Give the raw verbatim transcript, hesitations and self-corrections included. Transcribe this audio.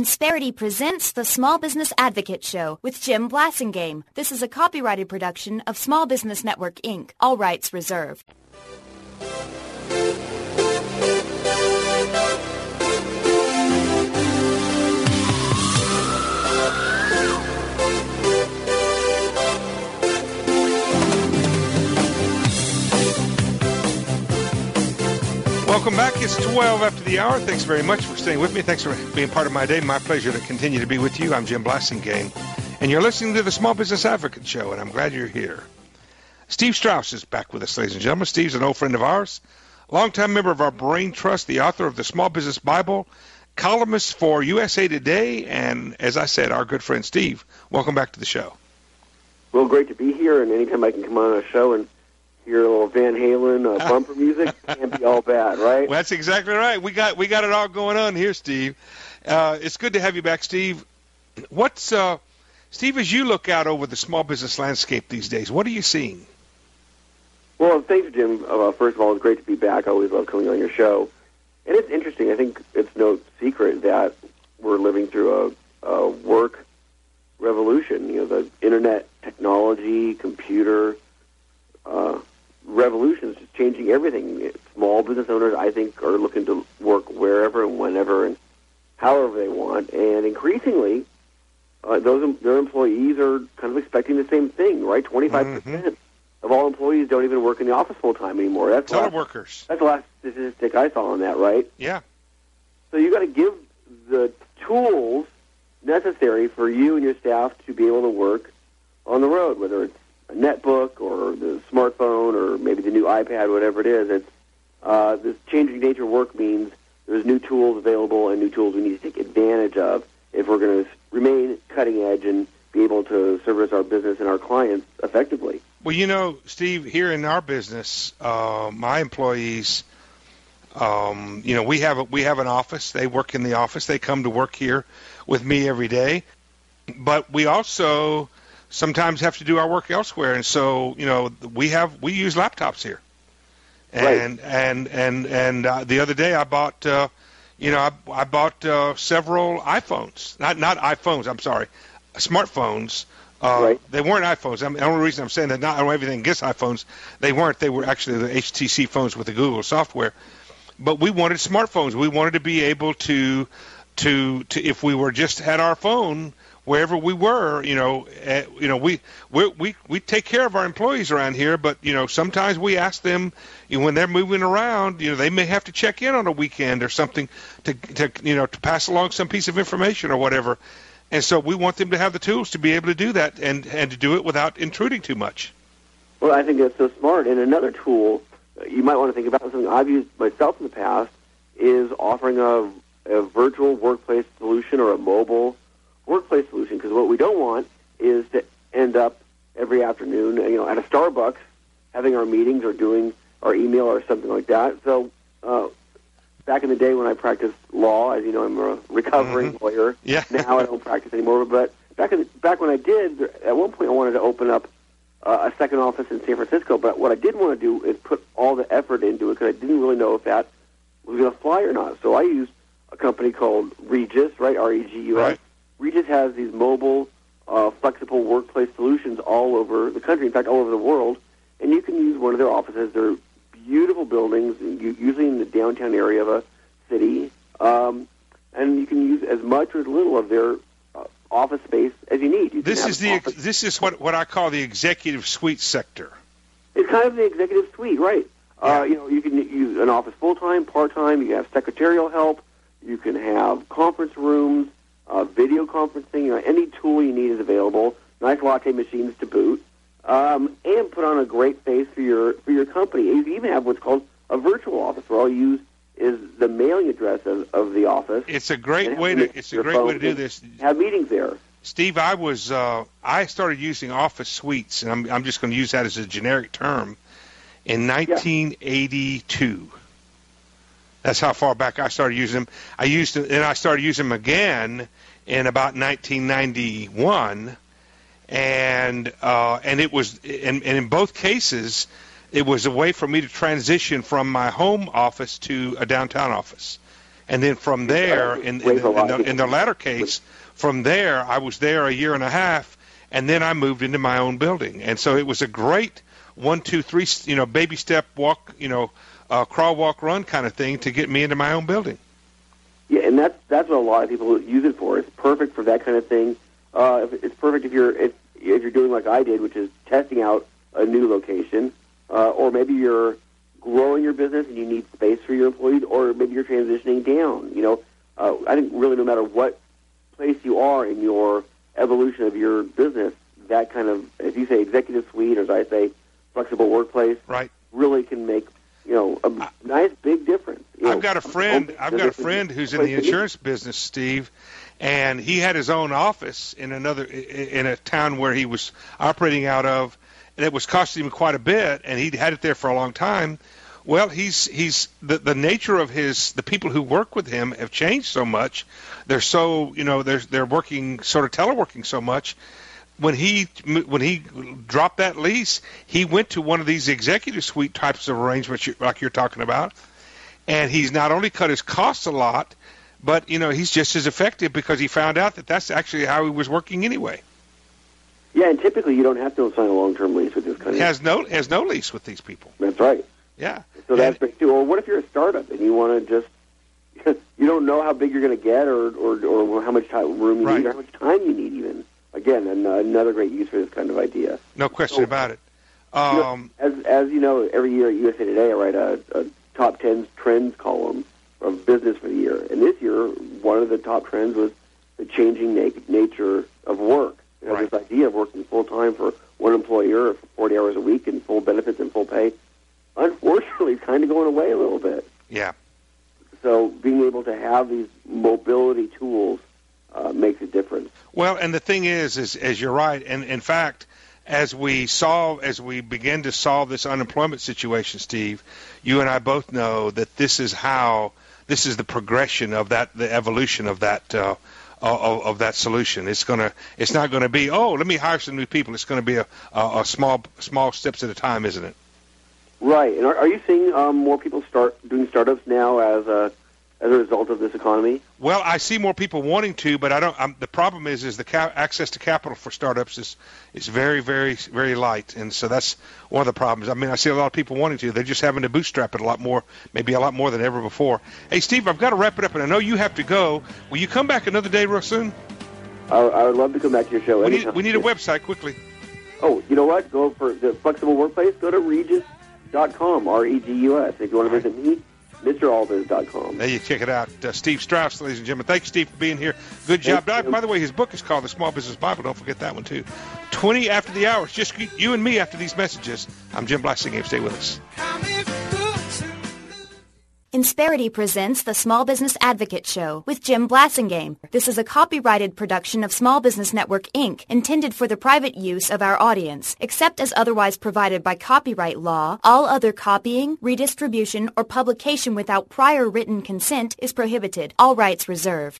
Insperity presents the Small Business Advocate Show with Jim Blasingame. This is a copyrighted production of Small Business Network, Incorporated. All rights reserved. Welcome back. It's twelve after the hour. Thanks very much for staying with me. Thanks for being part of my day. My pleasure to continue to be with you. I'm Jim Blasingame, and you're listening to the Small Business Advocate Show, and I'm glad you're here. Steve Strauss is back with us, ladies and gentlemen. Steve's an old friend of ours, longtime member of our Brain Trust, the author of the Small Business Bible, columnist for U S A Today, and, as I said, our good friend Steve. Welcome back to the show. Well, great to be here, and anytime I can come on a show and hear a little Van Halen uh, bumper music, can't be all bad, right? Well, that's exactly right. We got we got it all going on here, Steve. Uh, it's good to have you back, Steve. What's uh, Steve, as you look out over the small business landscape these days, what are you seeing? Well, thanks, Jim. Uh, first of all, it's great to be back. I always love coming on your show. And it's interesting. I think it's no secret that we're living through a, a work revolution. You know, the internet, technology, computer, uh, revolution is just changing everything. Small business owners, I think, are looking to work wherever and whenever and however they want. And increasingly, uh, those their employees are kind of expecting the same thing, right? twenty-five percent mm-hmm. of all employees don't even work in the office full time anymore. That's teleworkers. That's the last statistic I saw on that, right? Yeah. So you got to give the tools necessary for you and your staff to be able to work on the road, whether it's a netbook or the smartphone or maybe the new iPad, whatever it is. It's uh, this changing nature of work means there's new tools available and new tools we need to take advantage of if we're going to remain cutting edge and be able to service our business and our clients effectively. Well, you know, Steve, here in our business, uh, my employees, um, you know, we have a, we have an office. They work in the office. They come to work here with me every day. But we also sometimes have to do our work elsewhere, and so you know we have we use laptops here. And right. and and and uh, the other day I bought, uh, you know, I, I bought uh, several iPhones, not not iPhones. I'm sorry, smartphones. Uh, right. They weren't iPhones. I mean, the only reason I'm saying that, not I don't have anything against iPhones. They weren't. They were actually the H T C phones with the Google software. But we wanted smartphones. We wanted to be able to to to if we were just had our phone wherever we were, you know, uh, you know, we we we we take care of our employees around here, but you know, sometimes we ask them, you know, when they're moving around, you know, they may have to check in on a weekend or something to to you know to pass along some piece of information or whatever, and so we want them to have the tools to be able to do that and and to do it without intruding too much. Well, I think that's so smart. And another tool you might want to think about, something I've used myself in the past, is offering a, a virtual workplace solution or a mobile workplace solution, because what we don't want is to end up every afternoon, you know, at a Starbucks having our meetings or doing our email or something like that. So uh, back in the day when I practiced law, as you know, I'm a recovering mm-hmm. lawyer. Yeah. Now I don't practice anymore. But back in the, back when I did, at one point I wanted to open up uh, a second office in San Francisco. But what I did want to do is put all the effort into it because I didn't really know if that was going to fly or not. So I used a company called Regus, right, R E G U S. Right. Regus has these mobile, uh, flexible workplace solutions all over the country, in fact, all over the world, and you can use one of their offices. They're beautiful buildings, usually in the downtown area of a city, um, and you can use as much or as little of their uh, office space as you need. You this is the ex- this is what what I call the executive suite sector. It's kind of the executive suite, right? Yeah. Uh, you know, you can use an office full time, part time. You can have secretarial help. You can have conference rooms. Uh, video conferencing, you know, any tool you need is available. Nice latte machines to boot, um, and put on a great face for your for your company. You even have what's called a virtual office, where all you use is the mailing address of, of the office. It's a great way to it's a great way to do this. Have meetings there. Steve, I was uh, I started using Office Suites, and I'm I'm just going to use that as a generic term, in nineteen eighty-two. Yeah. That's how far back I started using them. I used them, and I started using them again in about nineteen ninety-one, and uh, and it was, and, and in both cases, it was a way for me to transition from my home office to a downtown office. And then from there, in, in, the, in, the, in the latter case, from there, I was there a year and a half, and then I moved into my own building. And so it was a great one, two, three, you know, baby step, walk, you know, uh, crawl, walk, run kind of thing to get me into my own building. Yeah, and that's that's what a lot of people use it for. It's perfect for that kind of thing. Uh, it's perfect if you're if, if you're doing like I did, which is testing out a new location, uh, or maybe you're growing your business and you need space for your employees, or maybe you're transitioning down. You know, uh, I think really no matter what place you are in your evolution of your business, that kind of, as you say, executive suite, or as I say, flexible workplace, right, really can make, you know, a I, nice big difference. You I've know, got a friend. I've got a friend who's in the insurance business, Steve, and he had his own office in another in a town where he was operating out of, and it was costing him quite a bit, and he'd had it there for a long time. Well, he's he's the the nature of his the people who work with him have changed so much. They're so you know they're they're working sort of teleworking so much. When he when he dropped that lease, he went to one of these executive suite types of arrangements like you're talking about, and he's not only cut his costs a lot, but you know he's just as effective because he found out that that's actually how he was working anyway. Yeah, and typically you don't have to sign a long-term lease with this kind of. Has no has no lease with these people. That's right. Yeah. So that's big too. Or what if you're a startup and you want to just you don't know how big you're going to get, or, or or how much time, room you right. need, or how much time you need even. Again, an, uh, another great use for this kind of idea. No question so, about it. Um, you know, as, as you know, every year at U S A Today, I write a, a top ten trends column of business for the year. And this year, one of the top trends was the changing na- nature of work. You know, right. This idea of working full-time for one employer for forty hours a week and full benefits and full pay, unfortunately, is kind of going away a little bit. Yeah. So being able to have these mobility tools Uh, makes a difference. Well, and the thing is, is, as you're right, and in fact, as we solve, as we begin to solve this unemployment situation, Steve, you and I both know that this is how, this is the progression of that, the evolution of that, uh, of, of that solution. It's gonna, it's not going to be, oh, let me hire some new people. It's going to be a, a, a small, small steps at a time, isn't it? Right. And are, are you seeing um, more people start doing startups now as a as a result of this economy? Well, I see more people wanting to, but I don't. Um, the problem is, is the ca- access to capital for startups is is very, very, very light, and so that's one of the problems. I mean, I see a lot of people wanting to. They're just having to bootstrap it a lot more, maybe a lot more than ever before. Hey, Steve, I've got to wrap it up, and I know you have to go. Will you come back another day real soon? I, I would love to come back to your show. We need, we need a website quickly. Oh, you know what? Go for the flexible workplace. Go to regis dot com, R E G U S. If you want to visit me, Mister Alders dot com. There you check it out. Uh, Steve Strauss, ladies and gentlemen. Thank you, Steve, for being here. Good job. By, by the way, his book is called The Small Business Bible. Don't forget that one, too. twenty after the hour. It's just you and me after these messages. I'm Jim Blasingame. Stay with us. Insperity presents the Small Business Advocate Show with Jim Blasingame. This is a copyrighted production of Small Business Network, Incorporated, intended for the private use of our audience. Except as otherwise provided by copyright law, all other copying, redistribution, or publication without prior written consent is prohibited. All rights reserved.